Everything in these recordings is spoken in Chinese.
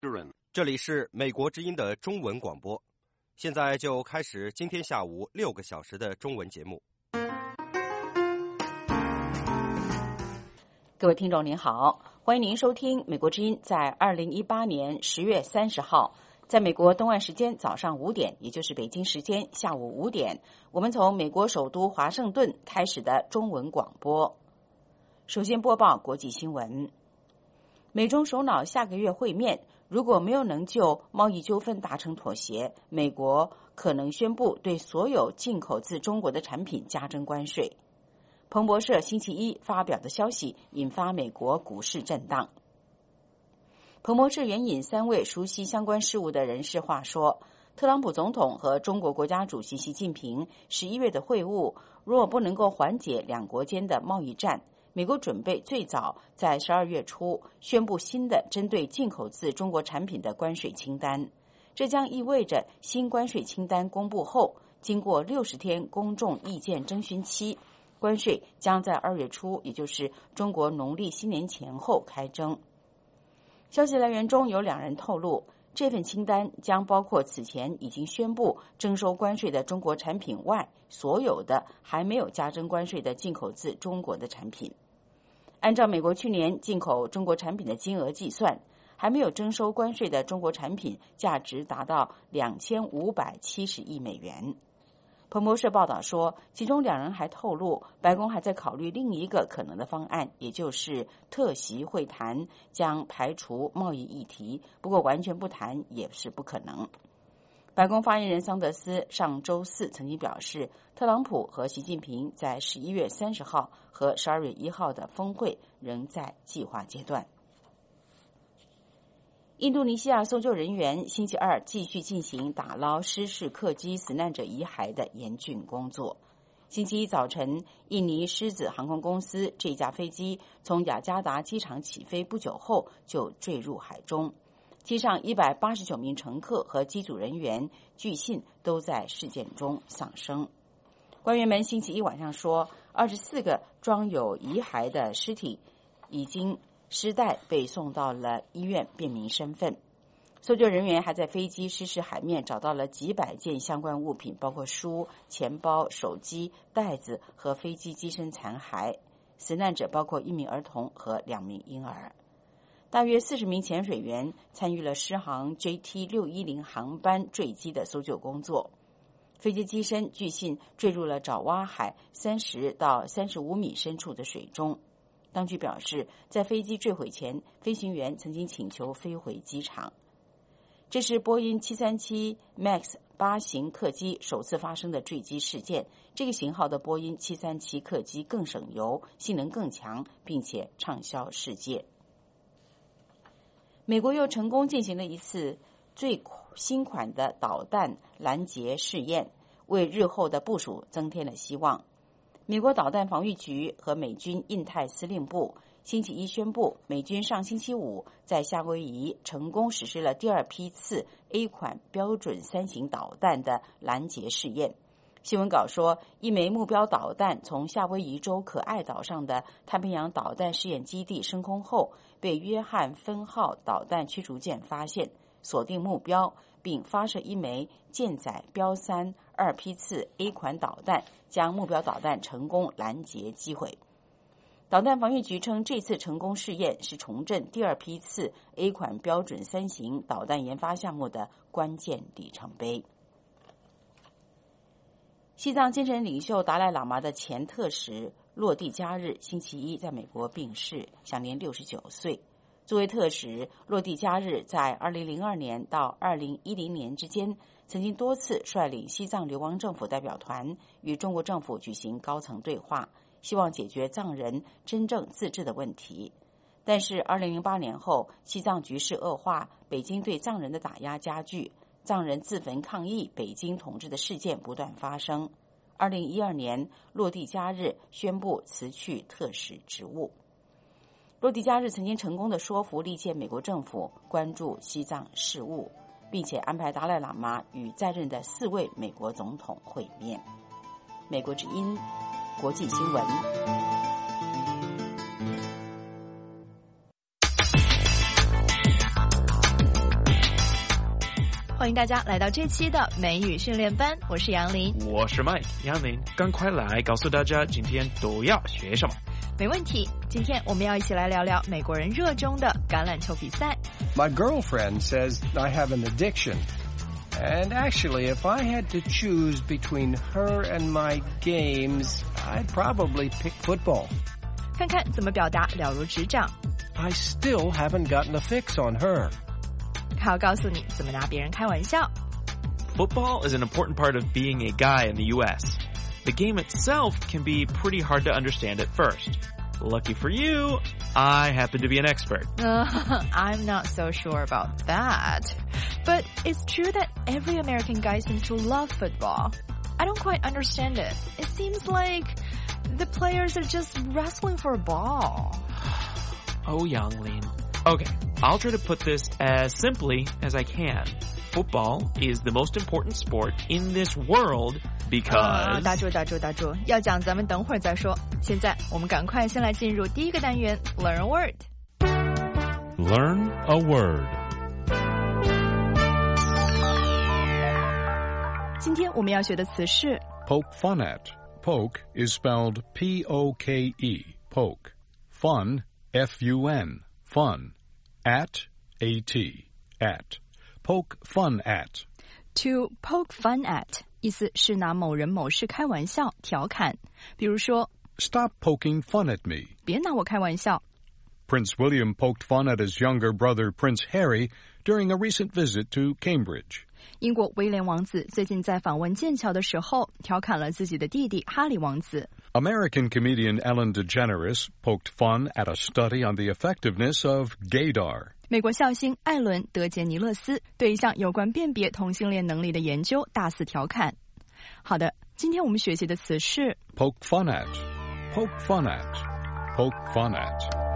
这里是美国之音的中文广播，现在就开始今天下午6个小时的中文节目。 各位听众您好，欢迎您收听美国之音在2018年10月30号，在美国东岸时间早上5点，也就是北京时间下午5点，我们从美国首都华盛顿开始的中文广播。首先播报国际新闻。美中首脑下个月会面，如果没有能就贸易纠纷达成妥协，美国可能宣布对所有进口自中国的产品加征关税。彭博社星期一发表的消息引发美国股市震荡。彭博社援引3位熟悉相关事务的人士话说，特朗普总统和中国国家主席习近平11月的会晤，若不能够缓解两国间的贸易战，美国准备最早在12月初宣布新的针对进口自中国产品的关税清单。这将意味着新关税清单公布后，经过60天公众意见征询期，关税将在2月初，也就是中国农历新年前后开征。消息来源中有2人透露，这份清单将包括此前已经宣布征收关税的中国产品外，所有的还没有加征关税的进口自中国的产品。按照美国去年进口中国产品的金额计算，还没有征收关税的中国产品价值达到2570亿美元。彭博社报道说，其中2人还透露，白宫还在考虑另一个可能的方案，也就是特席会谈将排除贸易议题，不过完全不谈也是不可能。白宫发言人桑德斯上周四曾经表示，特朗普和习近平在11月30号和12月1号的峰会仍在计划阶段。印度尼西亚搜救人员星期二继续进行打捞失事客机死难者遗骸的严峻工作。星期一早晨，印尼狮子航空公司这架飞机从雅加达机场起飞不久后就坠入海中，机上189名乘客和机组人员据信都在事件中丧生。官员们星期一晚上说，24个装有遗骸的尸体已经尸袋被送到了医院辨明身份。搜救人员还在飞机失事海面找到了几百件相关物品，包括书、钱包、手机、袋子和飞机机身残骸。死难者包括1名儿童和2名婴儿。大约40名潜水员参与了狮航 JT610 航班坠机的搜救工作。飞机机身据信坠入了爪哇海30到35米深处的水中。当局表示，在飞机坠毁前，飞行员曾经请求飞回机场。这是波音737 MAX 8型客机首次发生的坠机事件。这个型号的波音737客机更省油，性能更强，并且畅销世界。美国又成功进行了一次最新款的导弹拦截试验，为日后的部署增添了希望。美国导弹防御局和美军印太司令部星期一宣布，美军上星期五在夏威夷成功实施了第2批次 A 款标准3型导弹的拦截试验。新闻稿说，一枚目标导弹从夏威夷州可爱岛上的太平洋导弹试验基地升空后，被约翰分号导弹驱逐舰发现，锁定目标，并发射一枚舰载标3 2批次 A 款导弹，将目标导弹成功拦截击毁。导弹防御局称，这次成功试验是重振第2批次 A 款标准3型导弹研发项目的关键里程碑。西藏精神领袖达赖喇嘛的前特使洛蒂加日星期一在美国病逝，享年69岁。作为特使，洛蒂加日在2002年到2010年之间，曾经多次率领西藏流亡政府代表团与中国政府举行高层对话，希望解决藏人真正自治的问题。但是2008年后，西藏局势恶化，北京对藏人的打压加剧，藏人自焚抗议北京统治的事件不断发生。2012年，洛蒂加日宣布辞去特使职务。洛蒂加日曾经成功地说服历届美国政府关注西藏事务，并且安排达赖喇嘛与在任的4位美国总统会面。美国之音国际新闻。 欢迎大家来到这期的美语训练班，我是杨林， 我是 Mike， 杨林，赶快来告诉大家今天都要学什么。 没问题，今天我们要一起来聊聊美国人热衷的橄榄球比赛。 My girlfriend says I have an addiction. And actually, if I had to choose between her and my games, I'd probably pick football. 看看怎么表达了如指掌。 I still haven't gotten a fix on her. 还要告诉你怎么拿别人开玩笑。 Football is an important part of being a guy in the U.S. The game itself can be pretty hard to understand at first. Lucky for you, I happen to be an expert. I'm not so sure about that. But it's true that every American guy seems to love football. I don't quite understand it. It seems like the players are just wrestling for a ball. Oh, Yanglin. Okay, I'll try to put this as simply as I can. Football is the most important sport in this world because... 打住，要讲咱们等会儿再说。现在我们赶快先来进入第一个单元 Learn a Word. Learn a word. 今天我们要学的词是 Poke fun at. Poke is spelled P-O-K-E. Poke. Fun, F-U-N. Fun. At, A-T. At. Poke fun at. To poke fun at 意思是拿某人某事开玩笑调侃，比如说 Stop poking fun at me. 别拿我开玩笑。 Prince William poked fun at his younger brother Prince Harry during a recent visit to Cambridge. 英国威廉王子最近在访问剑桥的时候调侃了自己的弟弟哈里王子。 American comedian Ellen DeGeneres poked fun at a study on the effectiveness of gaydar. 美国笑星艾伦·德杰尼勒斯对一项有关辨别同性恋能力的研究大肆调侃。好的，今天我们学习的词是 Poke fun at. Poke fun at. Poke fun at.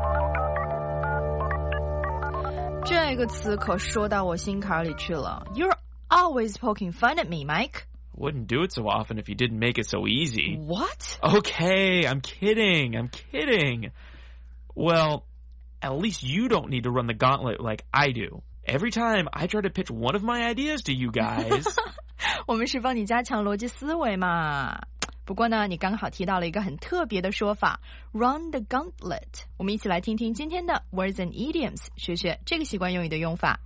这个词可说到我心坎里去了。You're always poking fun at me, Mike. Wouldn't do it so often if you didn't make it so easy. What? Okay, I'm kidding. Well, at least you don't need to run the gauntlet like I do. Every time I try to pitch one of my ideas to you guys. 我们是帮你加强逻辑思维嘛。不过呢，你刚好提到了一个很特别的说法 Run the gauntlet. 我们一起来听听今天的 Words and Idioms， 学学这个习惯用语的用法。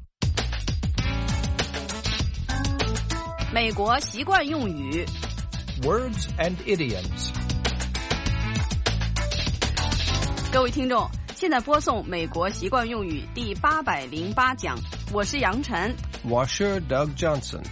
美国习惯用语 Words and idioms. 各位听众，现在播送美国习惯用语第808讲，我是杨晨。 我是 Doug Johnson.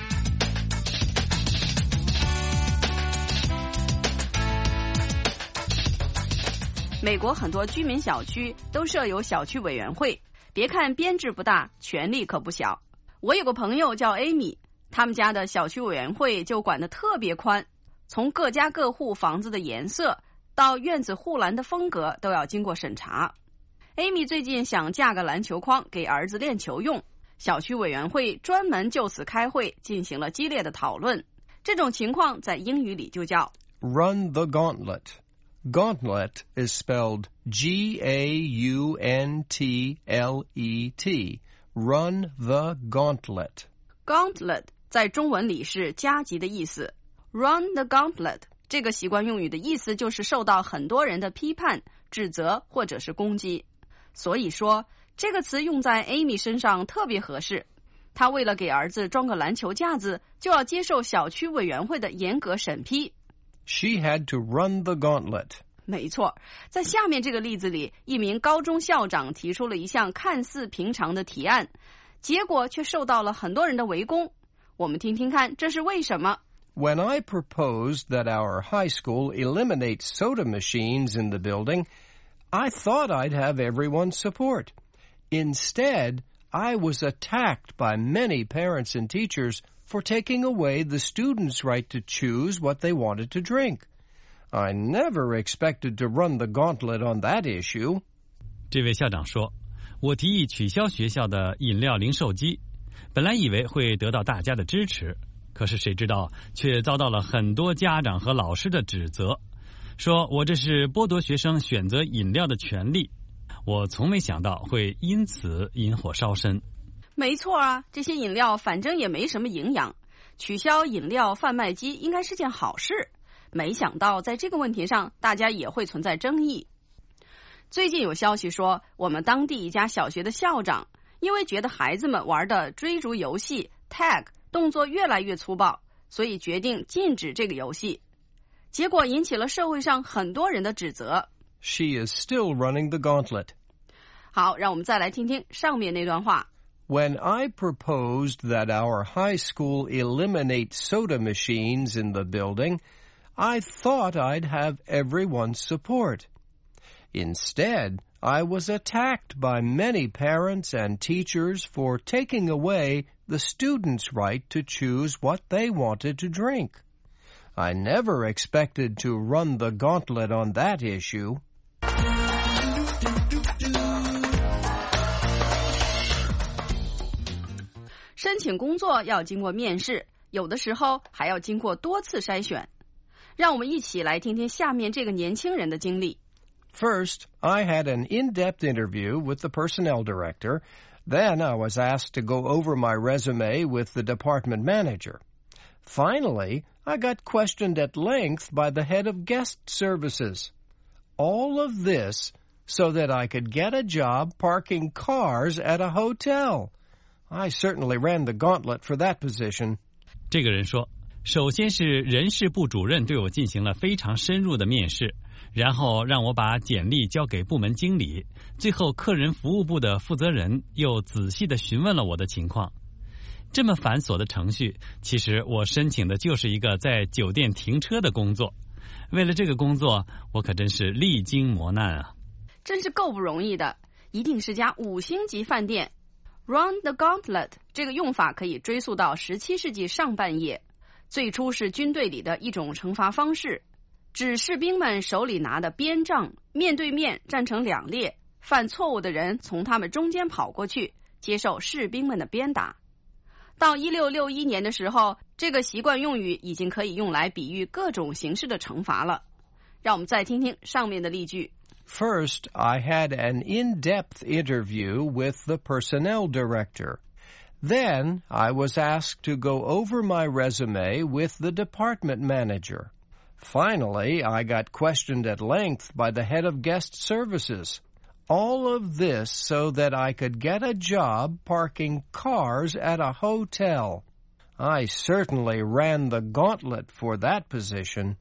美国很多居民小区都设有小区委员会，别看编制不大，权力可不小。我有个朋友叫 Amy， 他们家的小区委员会就管得特别宽，从各家各户房子的颜色到院子护栏的风格都要经过审查。Amy 最近想架个篮球框给儿子练球用，小区委员会专门就此开会进行了激烈的讨论。这种情况在英语里就叫 Run the gauntlet. Gauntlet is spelled G-A-U-N-T-L-E-T. Run the gauntlet. Gauntlet 在中文里是加急的意思。Run the gauntlet 这个习惯用语的意思就是受到很多人的批判、指责或者是攻击。所以说，这个词用在 Amy 身上特别合适。她为了给儿子装个篮球架子，就要接受小区委员会的严格审批。 She had to run the gauntlet. 没错，在下面这个例子里，一名高中校长提出了一项看似平常的提案，结果却受到了很多人的围攻。我们听听看，这是为什么？ When I proposed that our high school eliminate soda machines in the building, I thought I'd have everyone's support. Instead, I was attacked by many parents and teachers for taking away the students' right to choose what they wanted to drink. I never expected to run the gauntlet on that issue. 这位校长说，我提议取消学校的饮料零售机，本来以为会得到大家的支持，可是谁知道却遭到了很多家长和老师的指责，说我这是剥夺学生选择饮料的权利。我从没想到会因此引火烧身。 没错啊，这些饮料反正也没什么营养，取消饮料贩卖机应该是件好事。没想到在这个问题上，大家也会存在争议。最近有消息说，我们当地一家小学的校长因为觉得孩子们玩的追逐游戏 tag 动作越来越粗暴，所以决定禁止这个游戏。结果引起了社会上很多人的指责。 She is still running the gauntlet. 好，让我们再来听听上面那段话。 When I proposed that our high school eliminate soda machines in the building, I thought I'd have everyone's support. Instead, I was attacked by many parents and teachers for taking away the students' right to choose what they wanted to drink. I never expected to run the gauntlet on that issue. 申请工作要经过面试，有的时候还要经过多次筛选。让我们一起来听听下面这个年轻人的经历。 First, I had an in-depth interview with the personnel director. Then I was asked to go over my resume with the department manager. Finally, I got questioned at length by the head of guest services. All of this so that I could get a job parking cars at a hotel. I certainly ran the gauntlet for that position. 这个人说，首先是人事部主任对我进行了非常深入的面试，然后让我把简历交给部门经理，最后客人服务部的负责人又仔细地询问了我的情况。这么繁琐的程序，其实我申请的就是一个在酒店停车的工作。为了这个工作，我可真是历经磨难啊！ 真是够不容易的，一定是家5星级饭店。Run the gauntlet 这个用法可以追溯到17世纪上半叶，最初是军队里的一种惩罚方式，指士兵们手里拿的鞭杖面对面站成2列，犯错误的人从他们中间跑过去，接受士兵们的鞭打。到1661年的时候，这个习惯用语已经可以用来比喻各种形式的惩罚了。让我们再听听上面的例句。 First, I had an in-depth interview with the personnel director. Then, I was asked to go over my resume with the department manager. Finally, I got questioned at length by the head of guest services. All of this so that I could get a job parking cars at a hotel. I certainly ran the gauntlet for that position.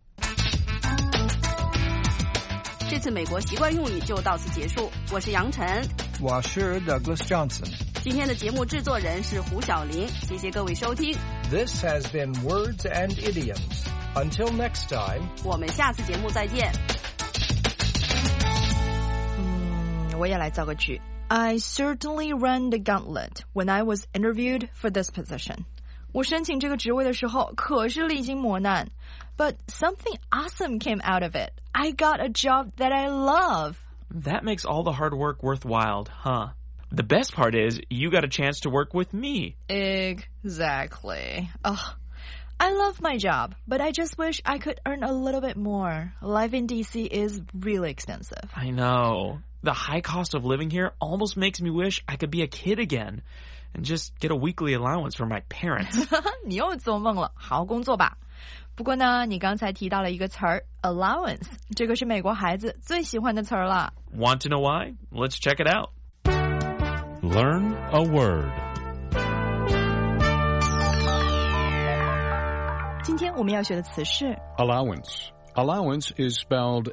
这次美国习惯用语就到此结束。我是杨晨， 我是 Douglas Johnson。 今天的节目制作人是胡小玲，谢谢各位收听。 This has been Words and Idioms. Until next time, 我们下次节目再见。 我也来造个句。I certainly ran the gauntlet when I was interviewed for this position. 我申请这个职位的时候可是历经磨难。But something awesome came out of it. I got a job that I love. That makes all the hard work worthwhile, huh? The best part is you got a chance to work with me. Exactly. Ugh. I love my job, but I just wish I could earn a little bit more. Life in DC is really expensive. I know. The high cost of living here almost makes me wish I could be a kid again and just get a weekly allowance from my parents. 你又做梦了，好好工作吧。不过呢，你刚才提到了一个词儿 allowance， 这个是美国孩子最喜欢的词儿了。 Want to know why? Let's check it out. Learn a word. 今天我们要学的词是 Allowance. Allowance is spelled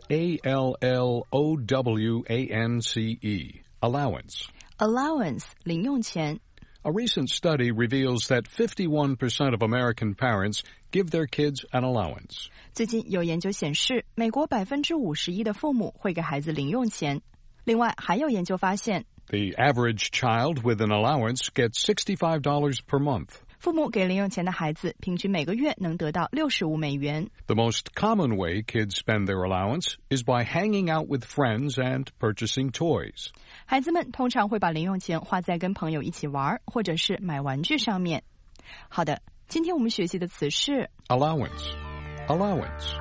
A-L-L-O-W-A-N-C-E. Allowance. allowance 零用钱。 A recent study reveals that 51% of American parents give their kids an allowance. 最近有研究显示，美国51%的父母会给孩子零用钱。另外，还有研究发现 The average child with an allowance gets $65 per month. 父母给零用钱的孩子平均每个月能得到$65。 The most common way kids spend their allowance is by hanging out with friends and purchasing toys. 孩子们通常会把零用钱花在跟朋友一起玩或者是买玩具上面。好的，今天我们学习的词是 Allowance. Allowance.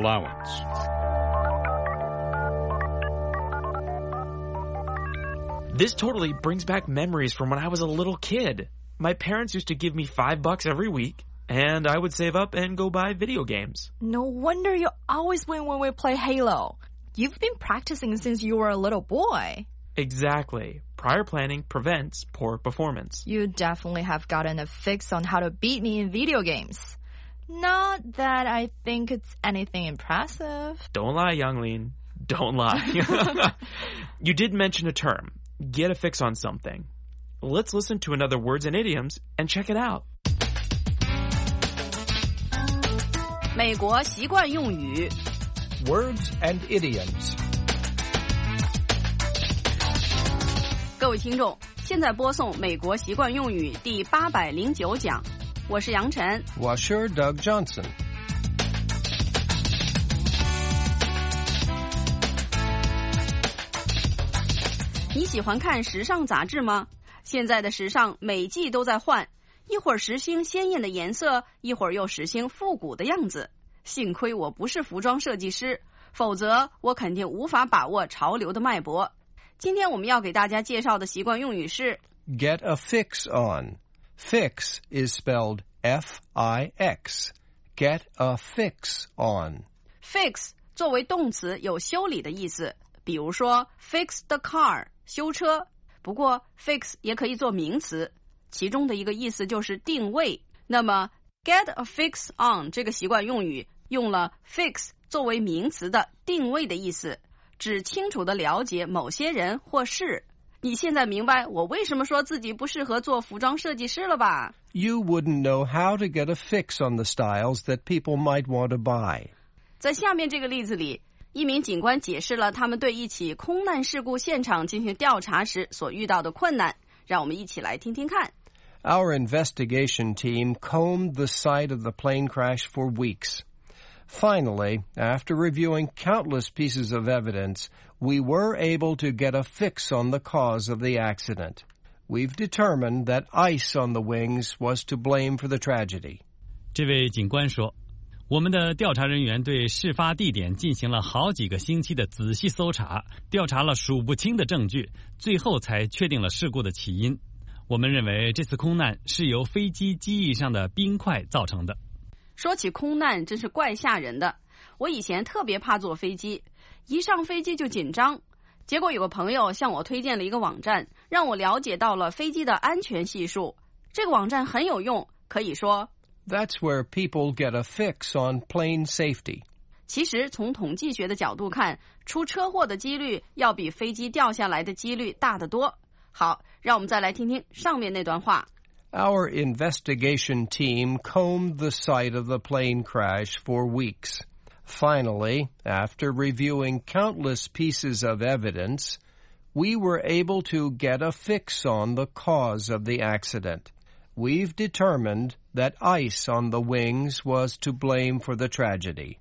Allowance. This totally brings back memories from when I was a little kid. My parents used to give me $5 every week, and I would save up and go buy video games. No wonder you always win when we play Halo. You've been practicing since you were a little boy. Exactly. Prior planning prevents poor performance. You definitely have gotten a fix on how to beat me in video games. Not that I think it's anything impressive. Don't lie, Youngling. Don't lie. You did mention a term. Get a fix on something. Let's listen to another words and idioms and check it out. 美国习惯用语 Words and idioms. 各位听众，现在播送美国习惯用语第809讲，我是杨晨， 我是 Doug Johnson. 你喜欢看时尚杂志吗？现在的时尚每季都在换，一会儿时兴鲜艳的颜色，一会儿又时兴复古的样子。幸亏我不是服装设计师，否则我肯定无法把握潮流的脉搏。今天我们要给大家介绍的习惯用语是 Get a fix on. Fix is spelled F-I-X. Get a fix on. Fix 作为动词有修理的意思，比如说 fix the car 修车。不过 fix 也可以做名词，其中的一个意思就是定位。那么 get a fix on 这个习惯用语用了 fix 作为名词的定位的意思，指清楚地了解某些人或事。你现在明白我为什么说自己不适合做服装设计师了吧？ You wouldn't know how to get a fix on the styles that people might want to buy. 在下面这个例子里，一名警官解释了他们对一起空难事故现场进行调查时所遇到的困难，让我们一起来听听看。 Our investigation team combed the site of the plane crash for weeks. Finally, after reviewing countless pieces of evidence, we were able to get a fix on the cause of the accident. We've determined that ice on the wings was to blame for the tragedy. 这位警官说，我们的调查人员对事发地点进行了好几个星期的仔细搜查，调查了数不清的证据，最后才确定了事故的起因。我们认为这次空难是由飞机机翼上的冰块造成的。 说起空难真是怪吓人的，我以前特别怕坐飞机，一上飞机就紧张。结果有个朋友向我推荐了一个网站，让我了解到了飞机的安全系数。这个网站很有用，可以说 That's where people get a fix on plane safety. 其实从统计学的角度看，出车祸的几率要比飞机掉下来的几率大得多。好，让我们再来听听上面那段话。 Our investigation team combed the site of the plane crash for weeks. Finally, after reviewing countless pieces of evidence, we were able to get a fix on the cause of the accident. We've determined that ice on the wings was to blame for the tragedy.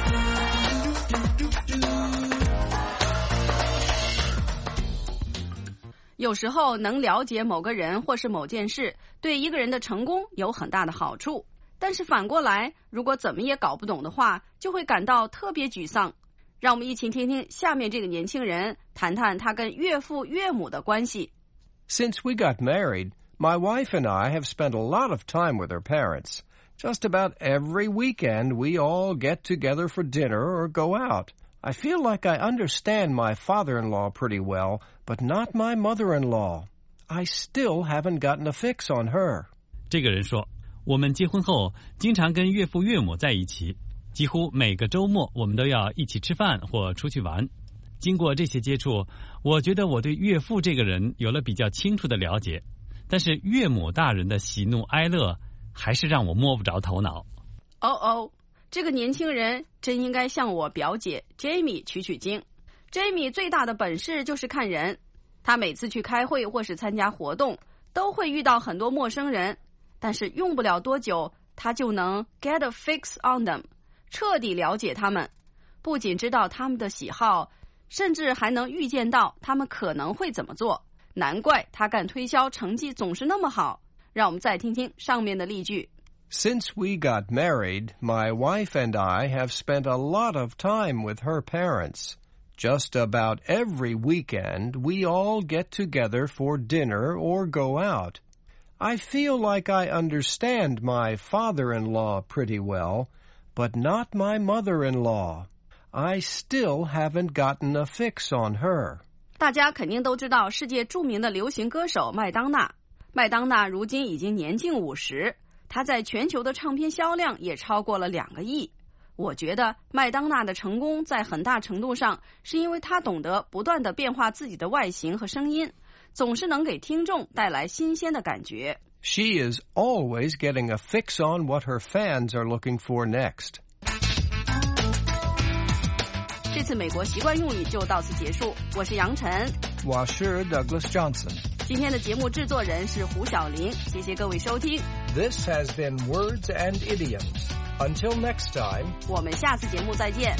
有时候能了解某个人或是某件事，对一个人的成功有很大的好处。但是反过来，如果怎么也搞不懂的话，就会感到特别沮丧。让我们一起听听下面这个年轻人谈谈他跟岳父岳母的关系。 Since we got married, my wife and I have spent a lot of time with her parents. Just about every weekend, we all get together for dinner or go out. I feel like I understand my father-in-law pretty well, but not my mother-in-law. I still haven't gotten a fix on her. 这个人说，我们结婚后经常跟岳父岳母在一起，几乎每个周末我们都要一起吃饭或出去玩。经过这些接触，我觉得我对岳父这个人有了比较清楚的了解，但是岳母大人的喜怒哀乐还是让我摸不着头脑。 这个年轻人真应该向我表姐 Jamie 取经。Jamie 最大的本事就是看人，他每次去开会或是参加活动，都会遇到很多陌生人，但是用不了多久，他就能 get a fix on them， 彻底了解他们，不仅知道他们的喜好，甚至还能预见到他们可能会怎么做。难怪他干推销成绩总是那么好。让我们再听听上面的例句。 Since we got married, my wife and I have spent a lot of time with her parents. Just about every weekend, we all get together for dinner or go out. I feel like I understand my father-in-law pretty well, but not my mother-in-law. I still haven't gotten a fix on her. 大家肯定都知道世界著名的流行歌手麦当娜。麦当娜如今已经年近50，她在全球的唱片销量也超过了2个亿。我觉得麦当娜的成功在很大程度上是因为她懂得不断地变化自己的外形和声音，总是能给听众带来新鲜的感觉。 She is always getting a fix on what her fans are looking for next. 这次美国习惯用语就到此结束，我是杨晨， 我是 Douglas Johnson. 今天的节目制作人是胡小玲，谢谢各位收听。 This has been Words and Idioms. Until next time, 我们下次节目再见。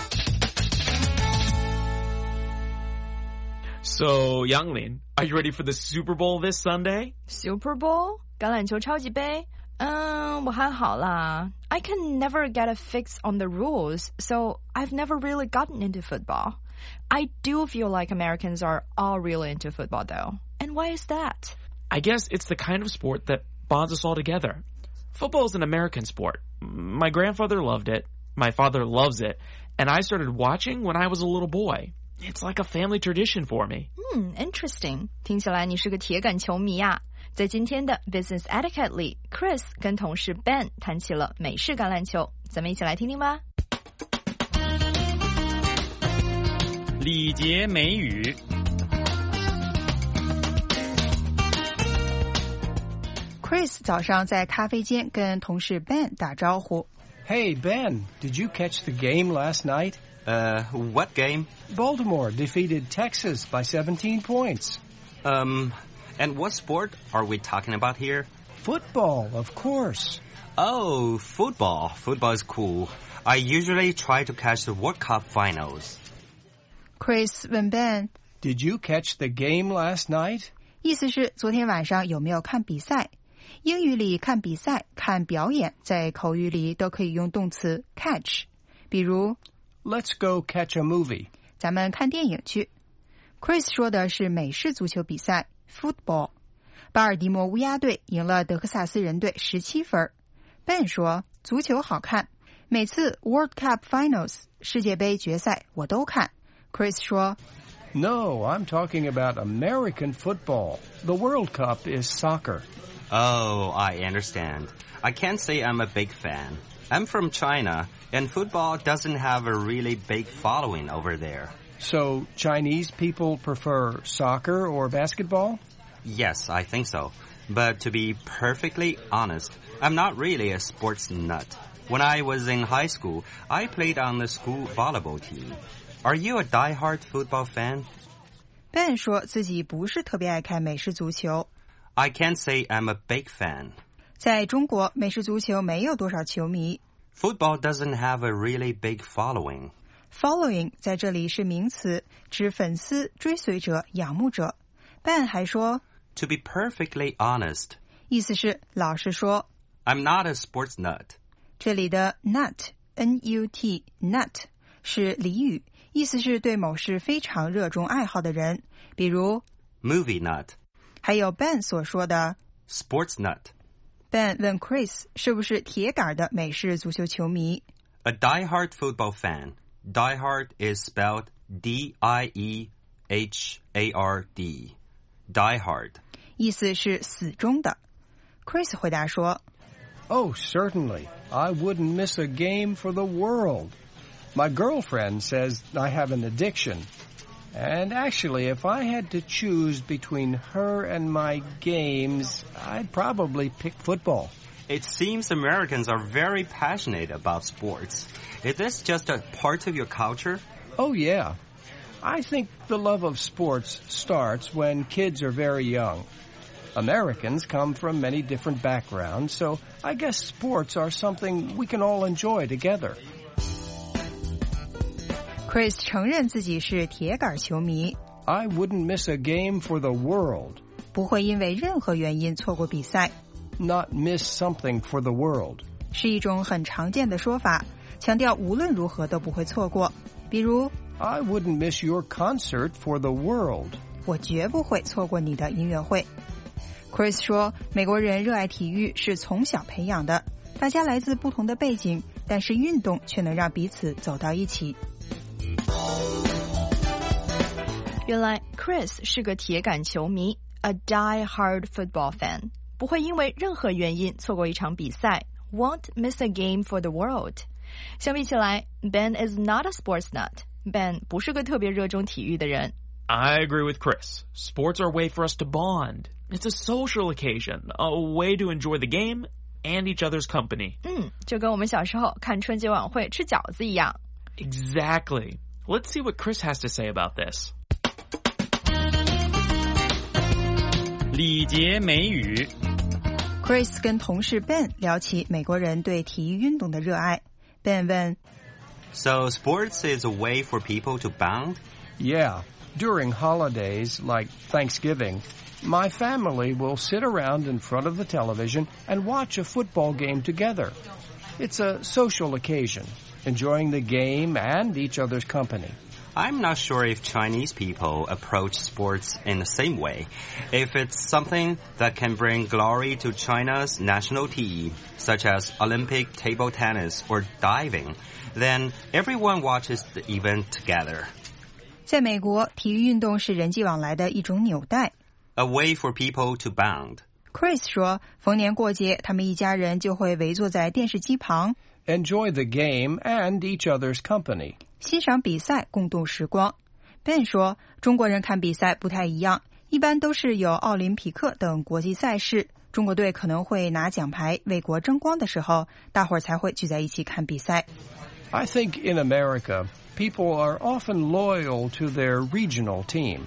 So, Younglin, are you ready for the Super Bowl this Sunday? Super Bowl? 橄榄球超级杯？我还好啦。I can never get a fix on the rules, so I've never really gotten into football. I do feel like Americans are all really into football, though. And why is that? I guess it's the kind of sport that bonds us all together. Football is an American sport. My grandfather loved it. My father loves it. And I started watching when I was a little boy. It's like a family tradition for me. Interesting. 听起来你是个铁杆球迷啊。在今天的 Business Etiquette 里 Chris 跟同事 Ben 谈起了美式橄榄球，咱们一起来听听吧。 礼节美语。 Chris 早上在咖啡间跟同事 Ben 打招呼。 Hey, Ben, did you catch the game last night? What game? Baltimore defeated Texas by 17 points. And what sport are we talking about here? Football, of course. Oh, football. Football is cool. I usually try to catch the World Cup finals. Chris 问 Ben, Did you catch the game last night? 意思是昨天晚上有没有看比赛？英语里看比赛、看表演，在口语里都可以用动词 catch。比如 Let's go catch a movie. 咱们看电影去。Chris 说的是美式足球比赛 football。巴尔的摩乌鸦队赢了德克萨斯人队17分。Ben 说足球好看，每次 World Cup Finals 世界杯决赛我都看。Chris 说 No, I'm talking about American football. The World Cup is soccer. Oh, I understand. I can't say I'm a big fan. I'm from China, and football doesn't have a really big following over there. So, Chinese people prefer soccer or basketball? Yes, I think so. But to be perfectly honest, I'm not really a sports nut. When I was in high school, I played on the school volleyball team. Are you a diehard football fan? Ben 说自己不是特别爱看美式足球。 I can't say I'm a big fan. 在中国，美式足球没有多少球迷。 Football doesn't have a really big following. Following 在这里是名词，指粉丝、追随者、仰慕者。Ben 还说 To be perfectly honest, 意思是老实说。 I'm not a sports nut. 这里的 nut, N-U-T, nut 是俚语，意思是对某事非常热衷爱好的人，比如 Movie nut. 还有 Ben 所说的 Sports nut. Ben 问 Chris 是不是铁杆的美式足球球迷。 A diehard football fan. Diehard is spelled D-I-E-H-A-R-D. Diehard. 意思是死忠的。Chris 回答说 Oh, certainly. I wouldn't miss a game for the world. My girlfriend says I have an addiction. And actually, if I had to choose between her and my games, I'd probably pick football. It seems Americans are very passionate about sports. Is this just a part of your culture? Oh, yeah. I think the love of sports starts when kids are very young. Americans come from many different backgrounds, so I guess sports are something we can all enjoy together. Chris 承认自己是铁杆球迷。 I wouldn't miss a game for the world. 不会因为任何原因错过比赛。 Not miss something for the world. 是一种很常见的说法，强调无论如何都不会错过。比如 I wouldn't miss your concert for the world. 我绝不会错过你的音乐会。Chris 说，美国人热爱体育是从小培养的，大家来自不同的背景，但是运动却能让彼此走到一起。 原来 Chris 是个铁杆球迷 ，a die-hard football fan， 不会因为任何原因错过一场比赛 ，won't miss a game for the world。相比起来 ，Ben is not a sports nut。Ben 不是个特别热衷体育的人。 I agree with Chris. Sports are a way for us to bond. It's a social occasion, a way to enjoy the game and each other's company. 就跟我们小时候看春节晚会吃饺子一样。 Exactly. Let's see what Chris has to say about this. 礼节美语 Chris 跟同事 Ben 聊起美国人对体育运动的热爱。Ben 问 So sports is a way for people to bond? Yeah, during holidays like Thanksgiving, my family will sit around in front of the television and watch a football game together. It's a social occasion, enjoying the game and each other's company. I'm not sure if Chinese people approach sports in the same way. If it's something that can bring glory to China's national team, such as Olympic table tennis or diving, then everyone watches the event together. 在美国，体育运动是人际往来的一种纽带。 A way for people to bond. Chris 说，逢年过节，他们一家人就会围坐在电视机旁 Enjoy the game and each other's company. 欣赏比赛，共度时光。Ben 说，中国人看比赛不太一样，一般都是有奥林匹克等国际赛事，中国队可能会拿奖牌为国争光的时候，大伙儿才会聚在一起看比赛。 I think in America, people are often loyal to their regional team.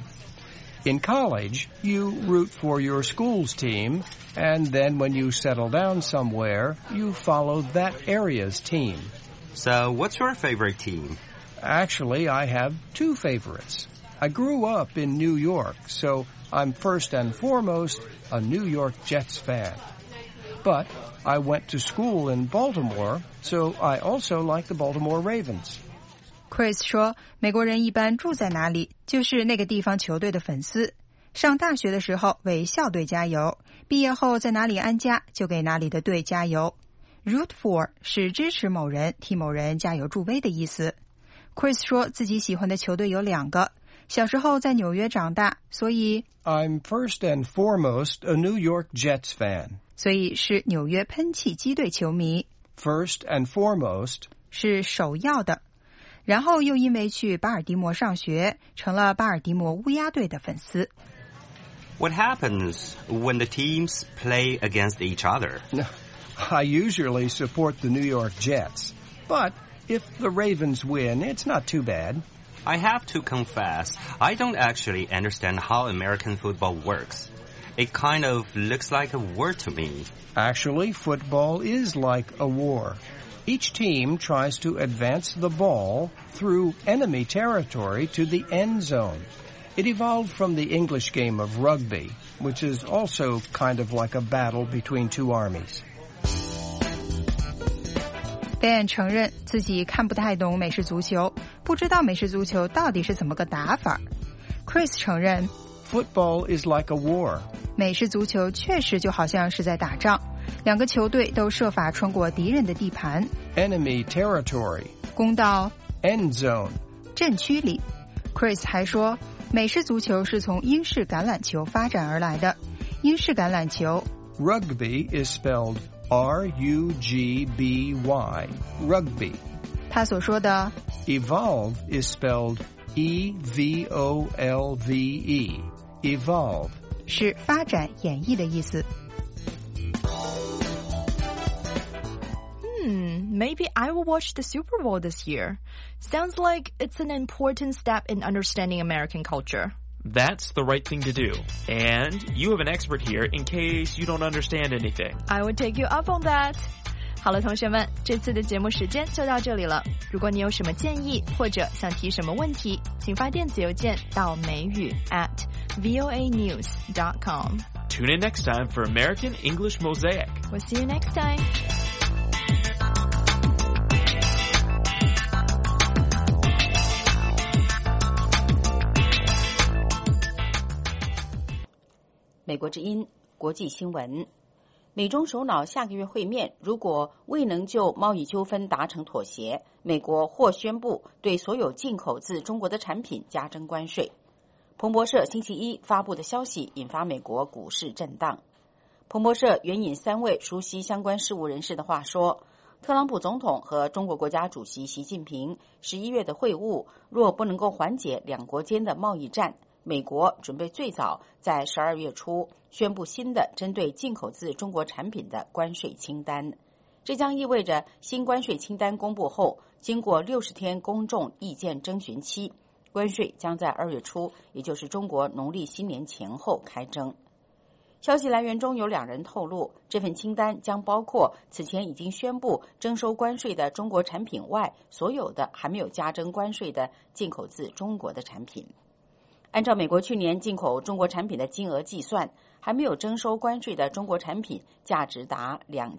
In college, you root for your school's team, and then when you settle down somewhere, you follow that area's team. So what's your favorite team? Actually, I have two favorites. I grew up in New York, so I'm first and foremost a New York Jets fan. But I went to school in Baltimore, so I also like the Baltimore Ravens. Chris 说，美国人一般住在哪里，就是那个地方球队的粉丝。上大学的时候为校队加油，毕业后在哪里安家，就给哪里的队加油。Root for 是支持某人，替某人加油助威的意思。Chris 说自己喜欢的球队有2个，小时候在纽约长大，所以 I'm first and foremost a New York Jets fan. 所以是纽约喷气机队球迷。 First and foremost 是首要的。然后又因为去巴尔的摩上学，成了巴尔的摩乌鸦队的粉丝。 What happens when the teams play against each other? I usually support the New York Jets, but if the Ravens win, it's not too bad. I have to confess, I don't actually understand how American football works. It kind of looks like a war to me. Actually, football is like a war. Each team tries to advance the ball through enemy territory to the end zone. It evolved from the English game of rugby, which is also kind of like a battle between two armies. Ben 承认自己看不太懂美式足球，不知道美式足球到底是怎么个打法。Chris 承认 Football is like a war. 美式足球确实就好像是在打仗，两个球队都设法穿过敌人的地盘 Enemy territory. 攻到 End zone. 阵区里。Chris 还说，美式足球是从英式橄榄球发展而来的。英式橄榄球 Rugby is spelled R-U-G-B-Y. Rugby. 他所说的 Evolve is spelled E-V-O-L-V-E. Evolve. 是发展演绎的意思。 Maybe I will watch the Super Bowl this year. Sounds like it's an important step in understanding American culture. That's the right thing to do. And you have an expert here in case you don't understand anything. I would take you up on that. 好了，同学们，这次的节目时间就到这里了。如果你有什么建议或者想提什么问题，请发电子邮件到美语@voanews.com. Tune in next time for American English Mosaic. We'll see you next time. 美国之音国际新闻。美中首脑下个月会面，如果未能就贸易纠纷达成妥协，美国或宣布对所有进口自中国的产品加征关税。彭博社星期一发布的消息引发美国股市震荡。彭博社援引3位熟悉相关事务人士的话说，特朗普总统和中国国家主席习近平11月的会晤若不能够缓解两国间的贸易战，美国准备最早在12月初宣布新的针对进口自中国产品的关税清单。这将意味着新关税清单公布后，经过60天公众意见征询期，关税将在2月初，也就是中国农历新年前后开征。消息来源中有2人透露，这份清单将包括此前已经宣布征收关税的中国产品外，所有的还没有加征关税的进口自中国的产品。按照美国去年进口中国产品的金额计算，还没有征收关税的中国产品价值达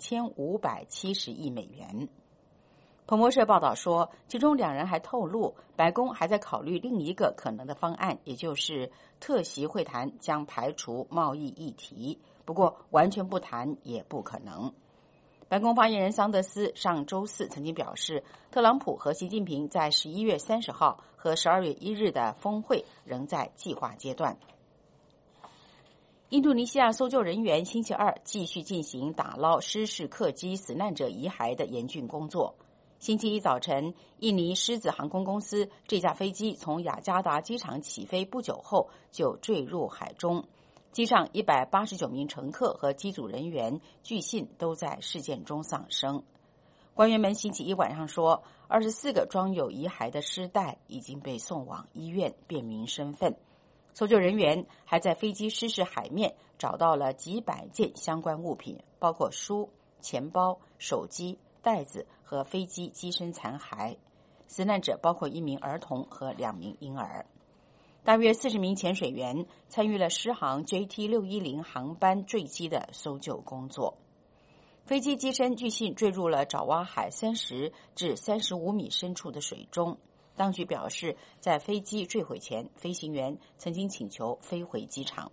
2570亿美元。彭博社报道说，其中2人还透露，白宫还在考虑另一个可能的方案，也就是特席会谈将排除贸易议题，不过完全不谈也不可能。白宫发言人桑德斯上周四曾经表示，特朗普和习近平在11月30号和12月1日的峰会仍在计划阶段。印度尼西亚搜救人员星期二继续进行打捞失事客机死难者遗骸的严峻工作。星期一早晨，印尼狮子航空公司这架飞机从雅加达机场起飞不久后就坠入海中，机上189名乘客和机组人员据信都在事件中丧生。官员们星期一晚上说，24个装有遗骸的尸袋已经被送往医院辨明身份。搜救人员还在飞机失事海面找到了几百件相关物品，包括书、钱包、手机、袋子和飞机机身残骸。死难者包括1名儿童和2名婴儿。大约40名潜水员参与了狮航 JT610 航班坠机的搜救工作。飞机机身据信坠入了爪哇海30至35米深处的水中。当局表示，在飞机坠毁前，飞行员曾经请求飞回机场。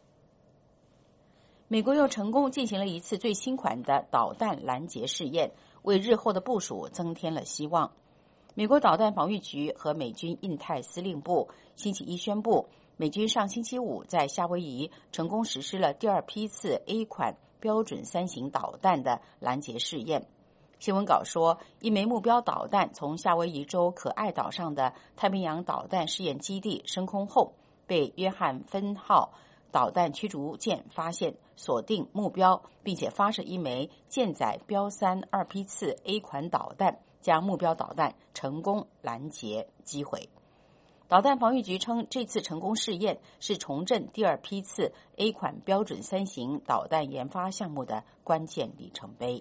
美国又成功进行了一次最新款的导弹拦截试验，为日后的部署增添了希望。美国导弹防御局和美军印太司令部星期一宣布，美军上星期五在夏威夷成功实施了第2批次 A 款标准3型导弹的拦截试验。新闻稿说，一枚目标导弹从夏威夷州可爱岛上的太平洋导弹试验基地升空后，被约翰芬号导弹驱逐舰发现，锁定目标，并且发射一枚舰载标3 2批次 A 款导弹，将目标导弹成功拦截击毁。导弹防御局称，这次成功试验是重振第2批次 A 款标准3型导弹研发项目的关键里程碑。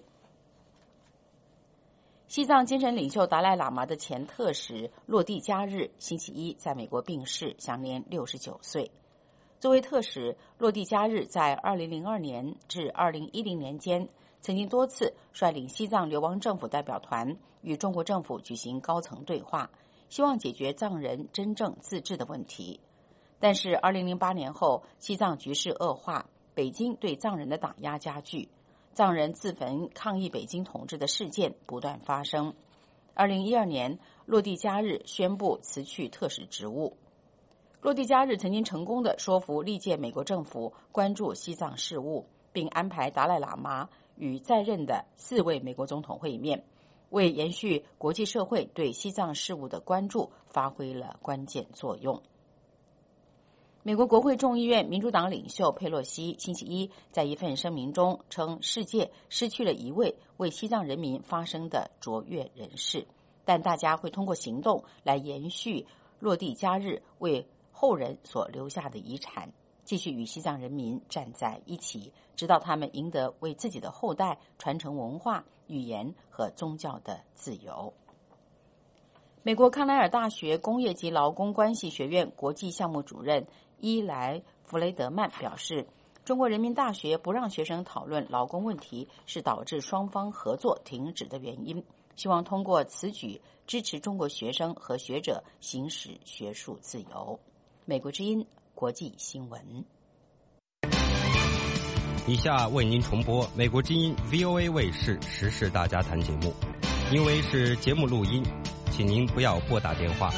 西藏精神领袖达赖喇嘛的前特使洛蒂加日星期一在美国病逝，享年69岁。作为特使，洛蒂加日在2002年至2010年间曾经多次率领西藏流亡政府代表团与中国政府举行高层对话，希望解决藏人真正自治的问题。但是2008年后，西藏局势恶化，北京对藏人的打压加剧，藏人自焚抗议北京统治的事件不断发生。2012年，洛蒂加日宣布辞去特使职务。洛蒂加日曾经成功地说服历届美国政府关注西藏事务，并安排达赖喇嘛与在任的4位美国总统会面，为延续国际社会对西藏事务的关注发挥了关键作用。美国国会众议院民主党领袖佩洛西星期一在一份声明中称，世界失去了一位为西藏人民发声的卓越人士，但大家会通过行动来延续洛蒂加日为后人所留下的遗产，继续与西藏人民站在一起，直到他们赢得为自己的后代传承文化、语言和宗教的自由。美国康奈尔大学工业及劳工关系学院国际项目主任伊莱弗雷德曼表示，中国人民大学不让学生讨论劳工问题是导致双方合作停止的原因，希望通过此举支持中国学生和学者行使学术自由。美国之音国际新闻。 以下为您重播美国之音 VOA 卫视时事大家谈节目，因为是节目录音，请您不要拨打电话。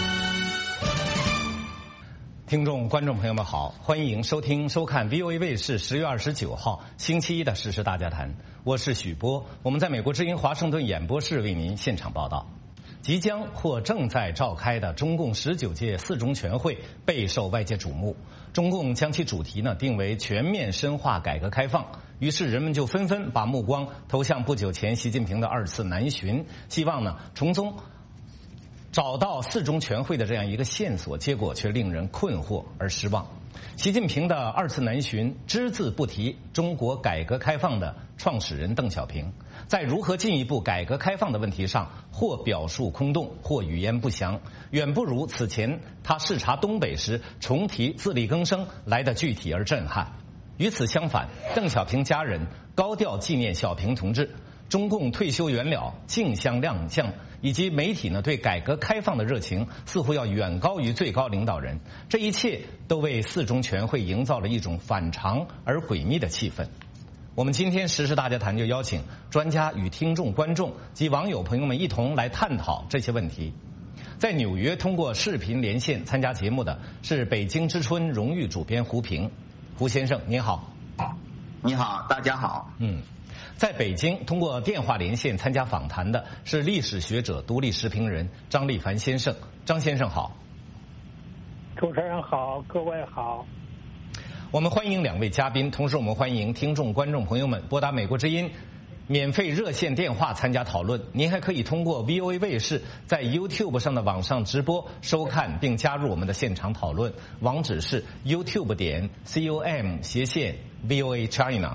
听众、观众朋友们好，欢迎收听、收看 VOA 卫视10月29号星期一的时事大家谈，我是许波，我们在美国之音华盛顿演播室为您现场报道。即将或正在召开的中共19届四中全会备受外界瞩目，中共将其主题定为全面深化改革开放，于是人们就纷纷把目光投向不久前习近平的2次南巡，希望从中找到四中全会的这样一个线索，结果却令人困惑而失望。习近平的2次南巡只字不提中国改革开放的创始人邓小平，在如何进一步改革开放的问题上，或表述空洞，或语焉不详，远不如此前他视察东北时重提自力更生来得具体而震撼。与此相反，邓小平家人高调纪念小平同志，中共退休元老竞相亮相，以及媒体对改革开放的热情似乎要远高于最高领导人，这一切都为四中全会营造了一种反常而诡秘的气氛。我们今天时事大家谈就邀请专家与听众、观众及网友朋友们一同来探讨这些问题。在纽约通过视频连线参加节目的是北京之春荣誉主编胡平。胡先生您好。 你好，大家好。 在北京通过电话连线参加访谈的是历史学者、独立时评人张立凡先生。张先生好。 主持人好，各位好。 我们欢迎2位嘉宾，同时我们欢迎听众、观众朋友们拨打美国之音免费热线电话参加讨论。您还可以通过 VOA 卫视在 YouTube 上的网上直播收看并加入我们的现场讨论，网址是 youtube.com/VOA China。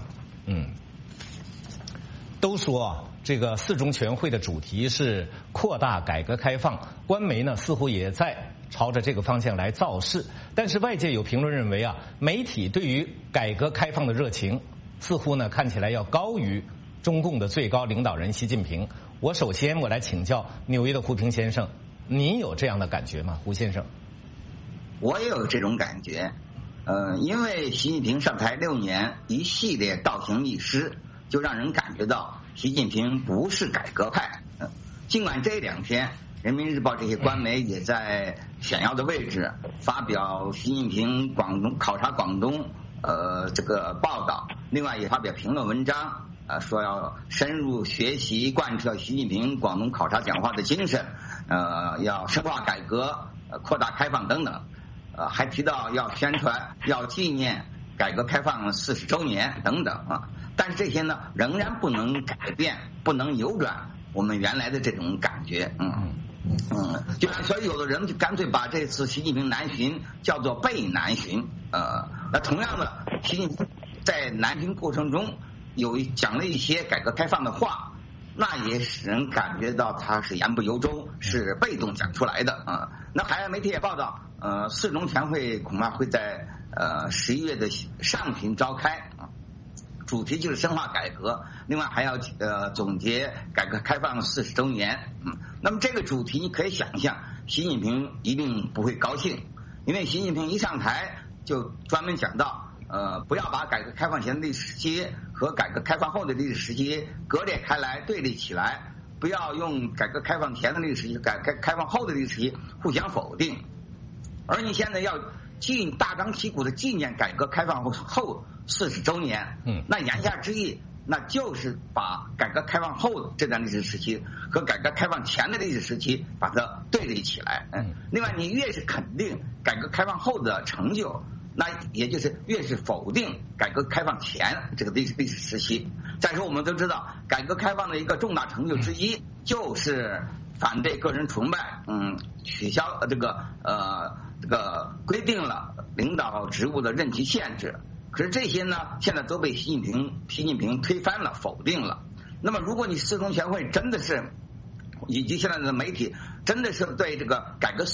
都说这个四中全会的主题是扩大改革开放，官媒似乎也在朝着这个方向来造势，但是外界有评论认为媒体对于改革开放的热情似乎看起来要高于中共的最高领导人习近平。首先来请教纽约的胡平先生，您有这样的感觉吗？胡先生。 我也有这种感觉，因为习近平上台6年，一系列倒行逆施，就让人感觉到习近平不是改革派。尽管这2天人民日报这些官媒也在选要的位置发表习近平考察广东这个报道，另外也发表评论文章，说要深入学习贯彻习近平广东考察讲话的精神，要深化改革，扩大开放等等，还提到要宣传，要纪念改革开放40周年等等但是这些仍然不能改变，不能扭转我们原来的这种感觉。所以有的人就干脆把这次习近平南巡叫做被南巡。那同样的，习近平在南巡过程中讲了一些改革开放的话，那也使人感觉到他是言不由衷，是被动讲出来的。那海外媒体也报道，四中全会恐怕会在11月的上旬召开，主题就是深化改革，另外还要总结改革开放40周年。那么这个主题你可以想象，习近平一定不会高兴，因为习近平一上台就专门讲到不要把改革开放前的历史时期和改革开放后的历史时期割裂开来、对立起来，不要用改革开放前的历史时期、改革开放后的历史时期互相否定，而你现在要大张旗鼓的纪念改革开放后40周年，那言下之意，那就是把改革开放后这段历史时期和改革开放前的历史时期把它对立起来。另外，你越是肯定改革开放后的成就，那也就是越是否定改革开放前这个历史时期。再说，我们都知道，改革开放的一个重大成就之一就是反对个人崇拜，取消这个规定了领导职务的任期限制。可是这些现在都被习近平推翻了、否定了。那么，如果你四中全会真的是，以及现在的媒体真的是对这个改革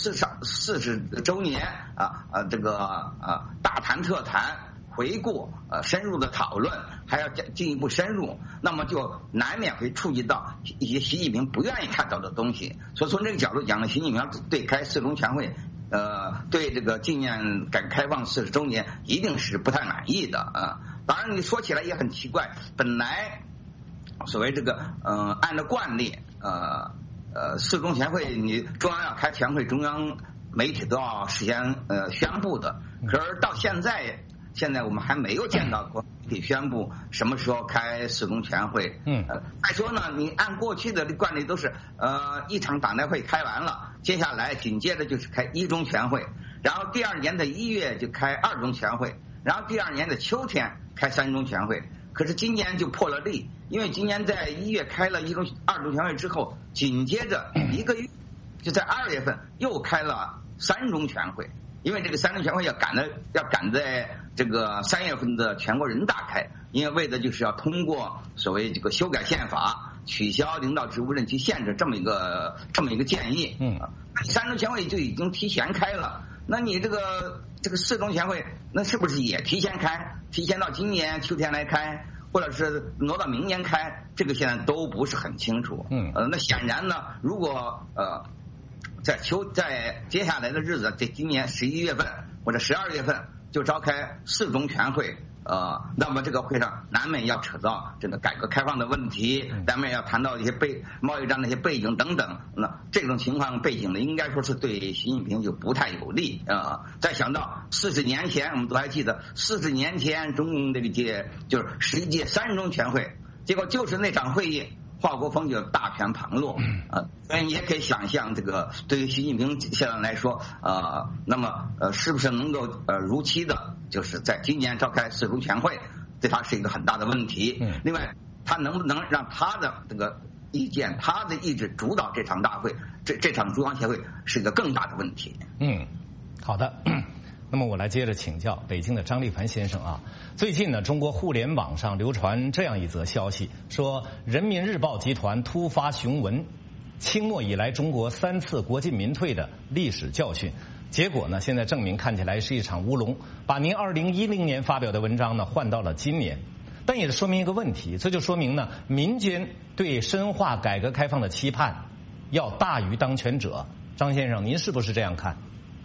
40周年大谈特谈、回顾、深入的讨论，还要进一步深入，那么就难免会触及到一些习近平不愿意看到的东西。所以从这个角度讲呢，习近平对开四中全会，对这个纪念改革开放40周年一定是不太满意的。 当然你说起来也很奇怪，本来所谓这个按照惯例四中全会你中央要开全会，中央媒体都要事先宣布的，可是到现在我们还没有见到过媒体宣布什么时候开四中全会。再说呢，你按过去的惯例都是一场党代会开完了，接下来紧接着就是开一中全会，然后第二年的1月就开二中全会，然后第二年的秋天开三中全会。可是今年就破了例，因为今年在1月开了二中全会之后，紧接着1个月就在2月份又开了三中全会，因为这个三中全会要赶在这个3月份的全国人大开，因为为的就是要通过所谓这个修改宪法、取消领导职务任期限制这么一个建议。三中全会就已经提前开了，那你这个四中全会那是不是也提前开？提前到今年秋天来开，或者是挪到明年开？这个现在都不是很清楚。那显然呢，如果在接下来的日子，在今年11月份或者12月份就召开四中全会，那么这个会上难免要扯到这个改革开放的问题，难免要谈到一些贸易战的一些背景等等。那这种情况背景呢，应该说是对习近平就不太有利啊。再想到40年前，我们都还记得40年前中共这个就是11届三中全会，结果就是那场会议，华国锋就大权旁落所以你也可以想象，这个对于习近平现在来说那么是不是能够如期的就是在今年召开四中全会，对他是一个很大的问题。另外他能不能让他的这个意见、他的意志主导这场大会，这场中央协会是一个更大的问题。 好的。那么我来接着请教北京的张立凡先生啊。最近呢，中国互联网上流传这样一则消息，说人民日报集团突发雄文，清末以来中国3次国进民退的历史教训。结果呢，现在证明看起来是一场乌龙，把您2010年发表的文章呢换到了今年。但也说明一个问题，这就说明呢，民间对深化改革开放的期盼要大于当权者。张先生，您是不是这样看？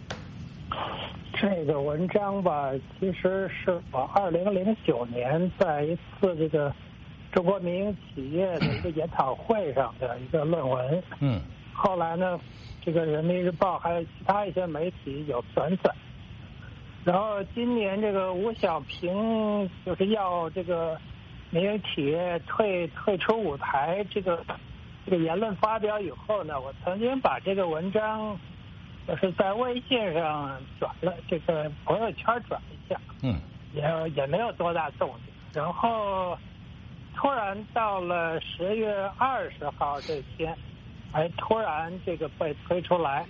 这个文章吧，其实是我2009年在一次这个中国民营企业的一个研讨会上的一个论文。后来呢，这个人民日报还有其他一些媒体有转载。然后今年这个吴小平就是要这个民营企业退出舞台这个言论发表以后呢，我曾经把这个文章就是在微信上转了，这个朋友圈转一下，也没有多大动静。然后突然到了10月20号这天，突然这个被推出来，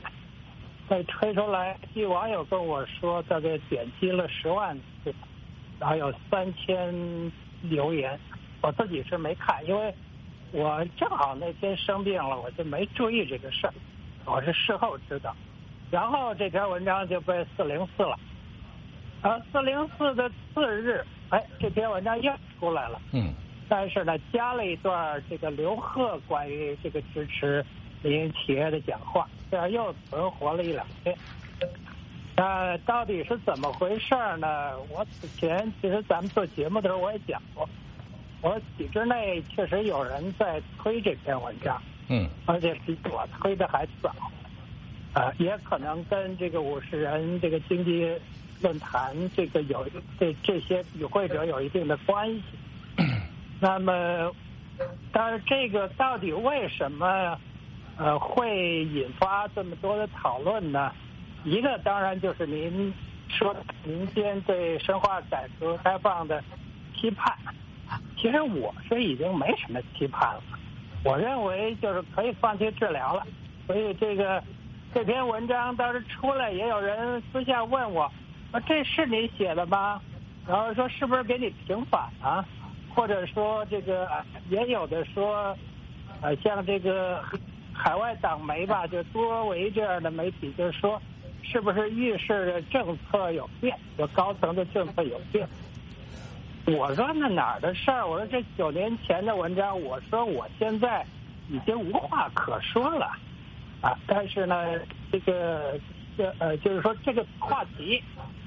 据网友跟我说，大概点击了10万次，然后有3000留言。我自己是没看，因为我正好那天生病了，我就没注意这个事儿，我是事后知道。然后这篇文章就被404了，然后404的次日，这篇文章又出来了。但是呢，加了一段这个刘鹤关于这个支持民营企业的讲话，这样又存活了1-2天。到底是怎么回事呢？我此前其实咱们做节目的时候我也讲过，我体制内确实有人在推这篇文章，而且比我推的还早。也可能跟这个50人这个经济论坛这个这些与会者有一定的关系。那么，但是这个到底为什么会引发这么多的讨论呢？一个当然就是您说民间对深化改革开放的期盼，其实我是已经没什么期盼了，我认为就是可以放弃治疗了。所以这篇文章当时出来，也有人私下问我，这是你写的吗？然后说是不是给你平反啊？或者说这个也有的说，像这个海外党媒吧，就多维这样的媒体，就是说是不是预示着政策有变，有高层的政策有变？我说那哪儿的事儿？我说这9年前的文章，我说我现在已经无话可说了。但是呢，就是说这个话题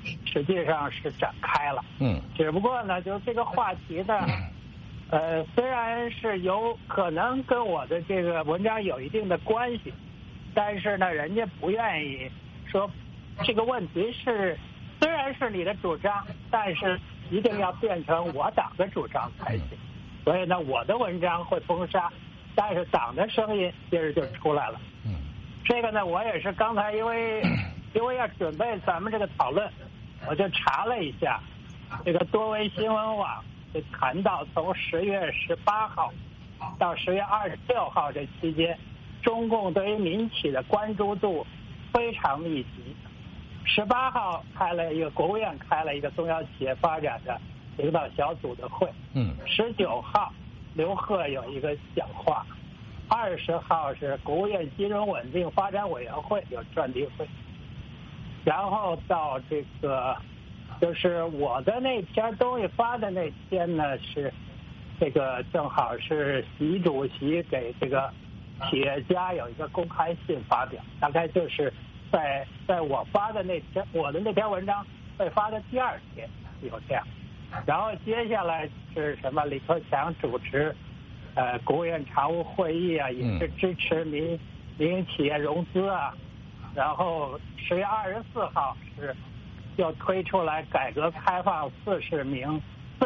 实际上是展开了。只不过呢，就是这个话题呢，虽然是有可能跟我的这个文章有一定的关系，但是呢，人家不愿意说这个问题是虽然是你的主张，但是一定要变成我党的主张才行。所以呢，我的文章会封杀，但是党的声音接着就出来了。这个呢，我也是刚才因为要准备咱们这个讨论，我就查了一下这个多维新闻网就谈到从10月18号到10月26号这期间，中共对于民企的关注度非常密集。18号国务院开了一个中央企业发展的领导小组的会。19号刘鹤有一个讲话，20号是国务院金融稳定发展委员会有专题会，然后到这个就是我的那篇东西发的那天呢，是这个正好是习主席给这个企业家有一个公开信发表，大概就是在我发的那篇我的那篇文章被发的第2天有这样，然后接下来是什么？李克强主持国务院常务会议啊，也是支持民营企业融资啊。然后10月24号是又推出来改革开放40年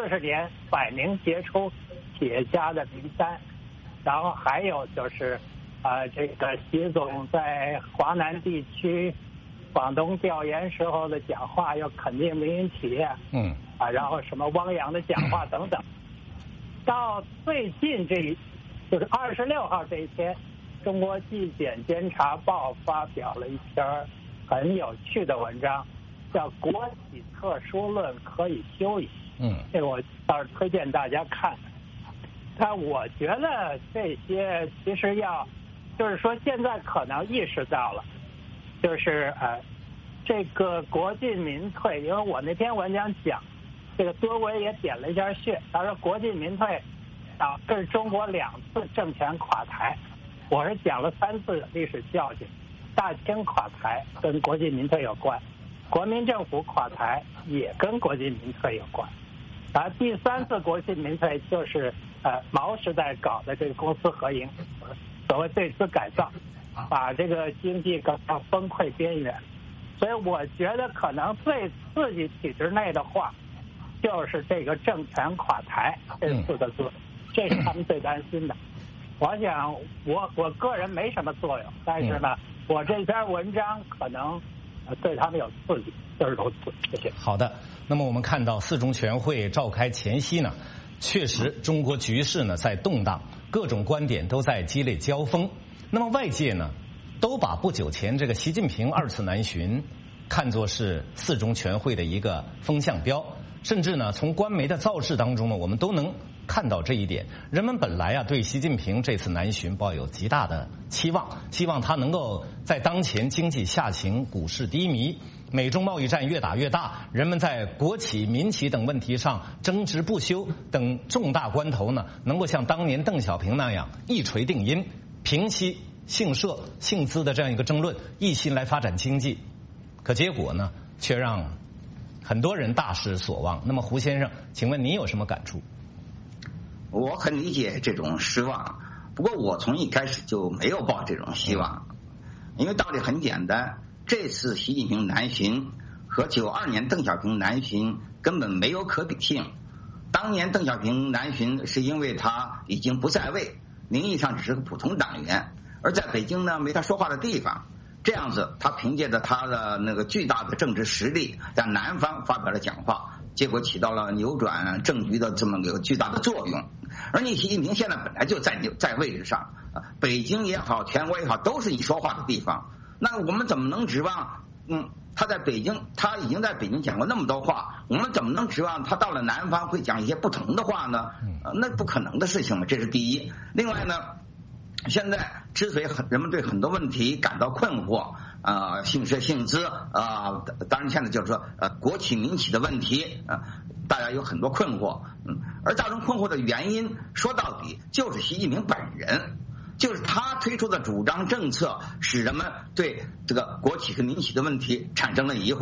100名杰出企业家的名单。然后还有就是这个习总在华南地区广东调研时候的讲话要肯定民营企业。然后什么汪洋的讲话等等。到最近就是26号这一天，中国纪检监察报发表了一篇很有趣的文章，叫《国企特殊论可以休息》。这个我倒是推荐大家看。但我觉得这些其实就是说现在可能意识到了，就是这个国进民退，因为我那篇文章讲这个多维也点了一下穴，他说国进民退导致中国2次政权垮台。我是讲了3次历史教训，大清垮台跟国进民退有关，国民政府垮台也跟国进民退有关。第3次国进民退就是毛时代搞的这个公私合营，所谓对资改造，把这个经济搞到崩溃边缘。所以我觉得可能最刺激体制内的话，就是这个政权垮台这4个字，这是他们最担心的。我想我个人没什么作用，但是呢，我这篇文章可能对他们有刺激，就是如此。谢谢。 好的，那么我们看到4中全会召开前夕呢，确实中国局势呢在动荡，各种观点都在激烈交锋。那么外界呢都把不久前这个习近平2次南巡看作是4中全会的一个风向标，甚至呢从官媒的造势当中呢，我们都能看到这一点。人们本来对习近平这次南巡抱有极大的期望，希望他能够在当前经济下行、股市低迷、美中贸易战越打越大，人们在国企、民企等问题上争执不休等重大关头呢，能够像当年邓小平那样一锤定音，平息姓社姓资的这样一个争论，一心来发展经济。可结果呢，却让很多人大失所望。那么胡先生，请问你有什么感触？ 我很理解这种失望，不过我从一开始就没有抱这种希望，因为道理很简单，这次习近平南巡和92年邓小平南巡根本没有可比性。当年邓小平南巡是因为他已经不在位，名义上只是个普通党员，而在北京呢没他说话的地方，这样子他凭借着他的那个巨大的政治实力在南方发表了讲话，结果起到了扭转政局的这么个巨大的作用。而你习近平现在本来就在位置上，北京也好，全国也好，都是你说话的地方。那我们怎么能指望他在北京，他已经在北京讲过那么多话，我们怎么能指望他到了南方会讲一些不同的话呢？那不可能的事情嘛，这是第一。另外呢，现在之所以人们对很多问题感到困惑，姓社姓资当然现在就是说国企民企的问题大家有很多困惑，而造成困惑的原因说到底就是习近平本人，就是他推出的主张政策使人们对这个国企和民企的问题产生了疑惑。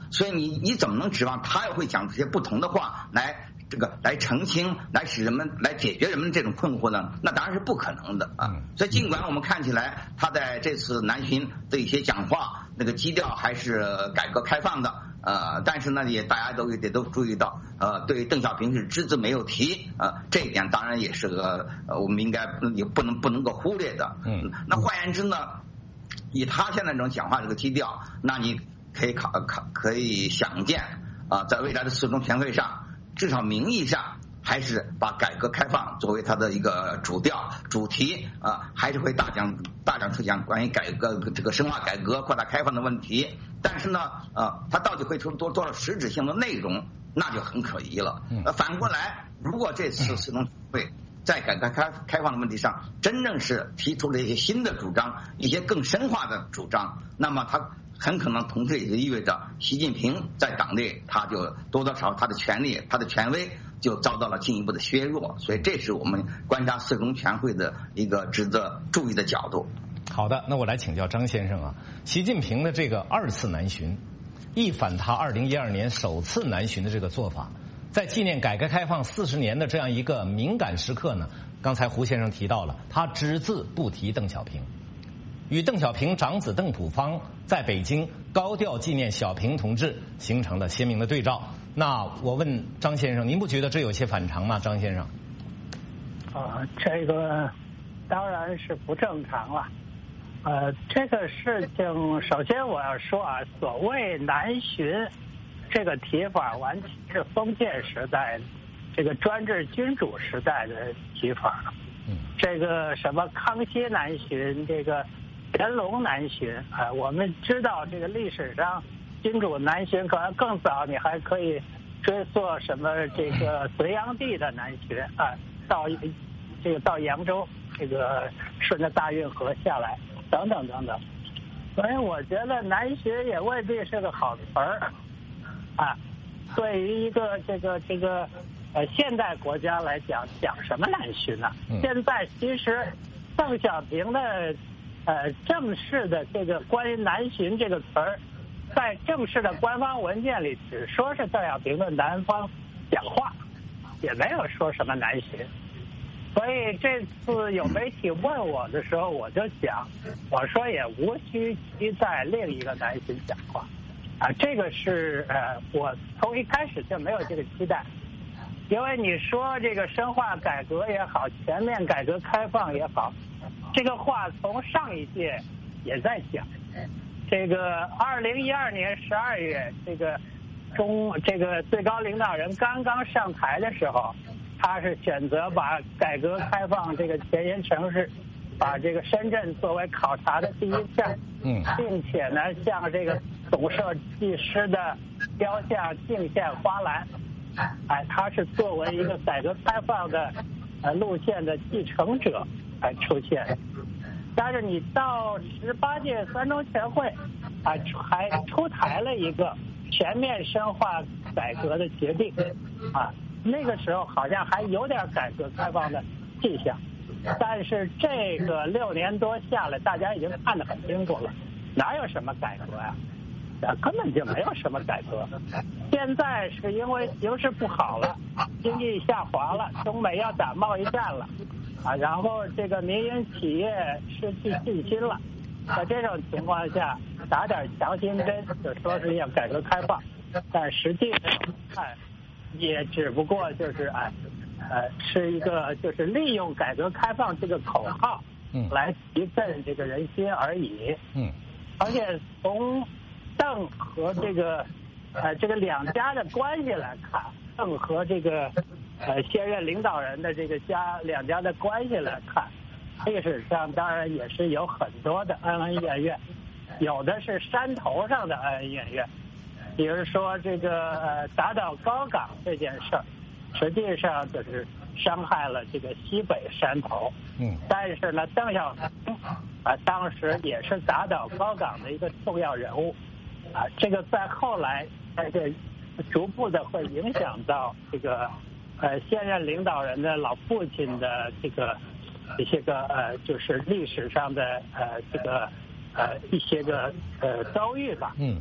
所以你怎么能指望他也会讲这些不同的话来澄清，来使人们来解决人们这种困惑呢？那当然是不可能的啊。所以尽管我们看起来他在这次南巡的一些讲话那个基调还是改革开放的，但是呢大家都注意到，对邓小平是只字没有提，这一点当然也是我们应该也不能够忽略的。那换言之呢，以他现在这种讲话这个基调，那你可以想见在未来的四中全会上，至少名义上还是把改革开放作为他的一个主题还是会大讲特讲关于改革这个深化改革、扩大开放的问题。但是呢，他到底会出多少实质性的内容，那就很可疑了。反过来，如果这次四中会在改革开放的问题上真正是提出了一些新的主张，一些更深化的主张，那么他很可能同时也就意味着习近平在党内他就多多少少他的权力、他的权威就遭到了进一步的削弱，所以这是我们观察四中全会的一个值得注意的角度。 好的，那我来请教张先生习近平的这个2次南巡，一反他2012年首次南巡的这个做法，在纪念改革开放40年的这样一个敏感时刻呢，刚才胡先生提到了，他只字不提邓小平。与邓小平长子邓朴方在北京高调纪念小平同志形成了鲜明的对照。那我问张先生，您不觉得这有些反常吗？张先生， 这个当然是不正常了。这个事情，首先我要说所谓南巡这个提法，完全是封建时代这个专制君主时代的提法。这个什么康熙南巡，这个乾隆南巡我们知道这个历史上君主南巡可能更早，你还可以追溯什么这个隋炀帝的南巡到扬州，这个顺着大运河下来等等等等。所以我觉得南巡也未必是个好词儿对于一个这个现代国家来讲什么南巡呢？现在其实邓小平的正式的这个关于南巡这个词儿，在正式的官方文件里只说是邓小平的南方讲话，也没有说什么南巡。所以这次有媒体问我的时候，我就讲，我说也无需期待另一个南巡讲话这个是我从一开始就没有这个期待。因为你说这个深化改革也好，全面改革开放也好，这个话从上一届也在讲。这个2012年12月，这个最高领导人刚刚上台的时候，他是选择把改革开放这个前沿城市，把这个深圳作为考察的第一站，并且呢向这个总设计师的雕像敬献花篮。他是作为一个改革开放的路线的继承者出现。但是你到18届三中全会还出台了一个全面深化改革的决定那个时候好像还有点改革开放的迹象，但是这个6年多下来，大家已经看得很清楚了，哪有什么改革呀？根本就没有什么改革。现在是因为形势不好了，经济下滑了，中美要打贸易战了然后这个民营企业失去信心了，在这种情况下打点强心针，就说是要改革开放，但实际上看也只不过就是是一个就是利用改革开放这个口号来提振这个人心而已。而且从邓和这个两家的关系来看，邓和这个现任领导人的这个两家的关系来看，历史上当然也是有很多的恩恩怨怨，有的是山头上的恩恩怨怨，比如说这个打倒高岗这件事儿，实际上就是伤害了这个西北山头。但是呢，邓小平当时也是打倒高岗的一个重要人物这个在后来这逐步的会影响到这个现任领导人的老父亲的一些个就是历史上的一些个遭遇吧。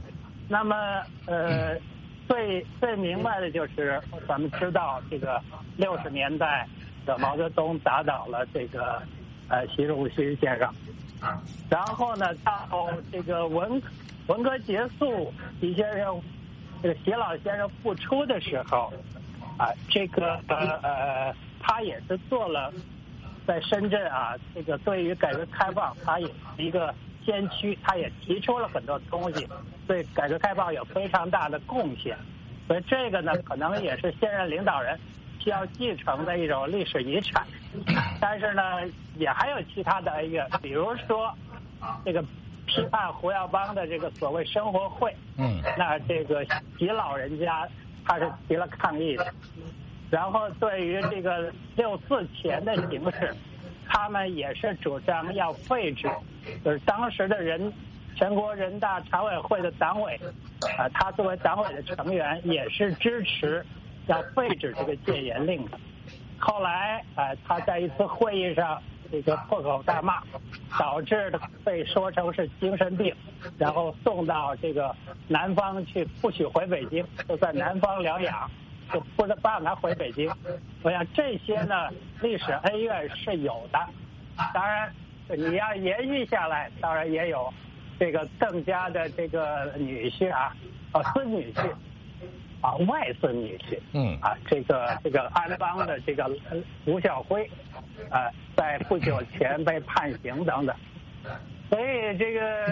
那么最明白的就是咱们知道这个60年代的毛泽东打倒了这个习仲勋先生，然后呢到这个文革结束，习老先生复出的时候这个他也是做了在深圳这个对于改革开放他也是一个先驱，他也提出了很多东西，对改革开放有非常大的贡献，所以这个呢可能也是现任领导人需要继承的一种历史遗产。但是呢也还有其他的一个，比如说这个批判胡耀邦的这个所谓生活会，那这个习老人家他是提了抗议的。然后对于这个64前的形势，他们也是主张要废止，就是当时的全国人大常委会的党委他作为党委的成员也是支持要废止这个戒严令的。后来他在一次会议上这个破口大骂，导致被说成是精神病，然后送到这个南方去，不许回北京，就在南方疗养，就不让他回北京。我想这些呢历史恩怨是有的，当然你要延续下来，当然也有这个邓家的这个女婿孙女婿外孙女婿这个安邦的这个吴晓辉在不久前被判刑等等。所以这个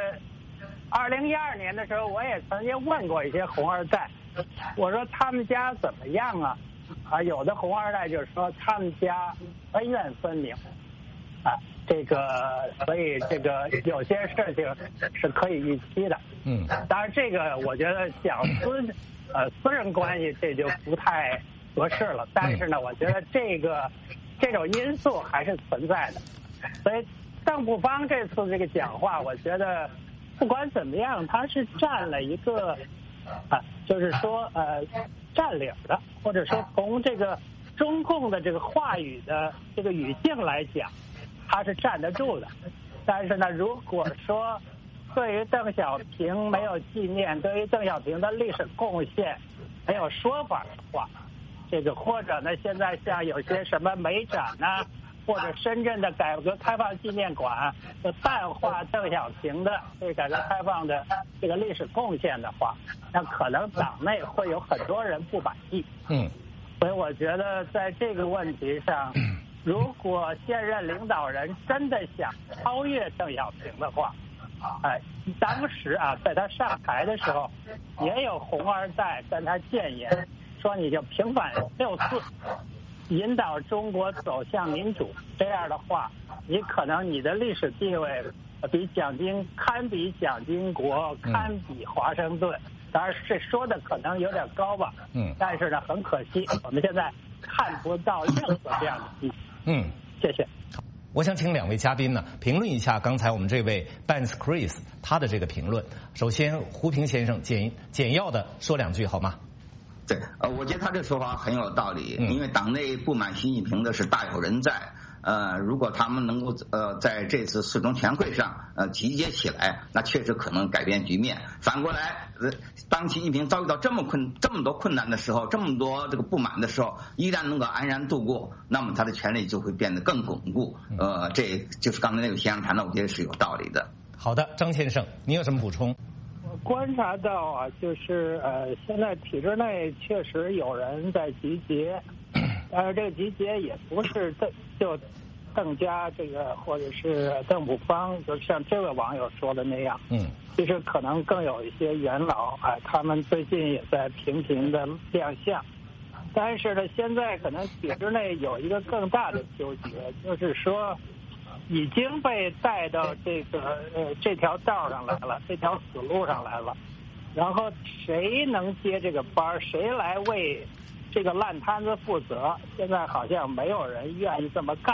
2012年的时候，我也曾经问过一些红二代，我说他们家怎么样有的红二代就是说他们家恩怨分明这个所以这个有些事情是可以预期的。当然这个我觉得讲私人关系这就不太合适了，但是呢我觉得这种因素还是存在的。所以邓朴方这次这个讲话，我觉得不管怎么样他是占了一个就是说占领的，或者说从这个中共的这个话语的这个语境来讲他是站得住的。但是呢如果说对于邓小平没有纪念，对于邓小平的历史贡献没有说法的话，这个或者呢现在像有些什么美展或者深圳的改革开放纪念馆淡化邓小平的对改革开放的这个历史贡献的话，那可能党内会有很多人不满意。所以我觉得在这个问题上，如果现任领导人真的想超越邓小平的话，当时在他上台的时候，也有红二代跟他谏言，说你就平反64，引导中国走向民主，这样的话，你可能你的历史地位堪比蒋经国，堪比华盛顿。当然这说的可能有点高吧，但是呢很可惜我们现在看不到任何这样的迹象。谢谢。 我想请两位嘉宾呢评论一下刚才我们这位 Benz Chris 他的这个评论。首先胡平先生简要的说两句好吗？ 对，我觉得他这说法很有道理，因为党内不满习近平的是大有人在。如果他们能够在这次四中全会上集结起来，那确实可能改变局面。反过来，当习近平遭遇到这么多困难的时候，这么多这个不满的时候，依然能够安然度过，那么他的权力就会变得更巩固。这就是刚才那位先生谈的，我觉得是有道理的。 好的，张先生，您有什么补充？ 我观察到就是现在体制内确实有人在集结，但是这个集结也不是就邓家这个或者是邓朴方，就像这位网友说的那样，其实可能更有一些元老他们最近也在频频的亮相。但是呢，现在可能体制内有一个更大的纠结，就是说已经被带到这条道上来了，这条死路上来了，然后谁能接这个班，谁来为这个烂摊子负责，现在好像没有人愿意这么干。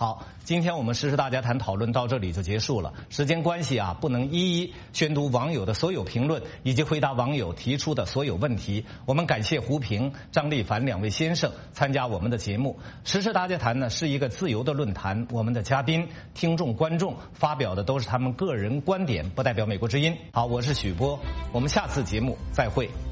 好，今天我们时事大家谈讨论到这里就结束了。时间关系啊，不能一一宣读网友的所有评论以及回答网友提出的所有问题。我们感谢胡平、张立凡2位先生参加我们的节目。时事大家谈呢是一个自由的论坛，我们的嘉宾、听众、观众发表的都是他们个人观点，不代表美国之音。好，我是许波，我们下次节目再会。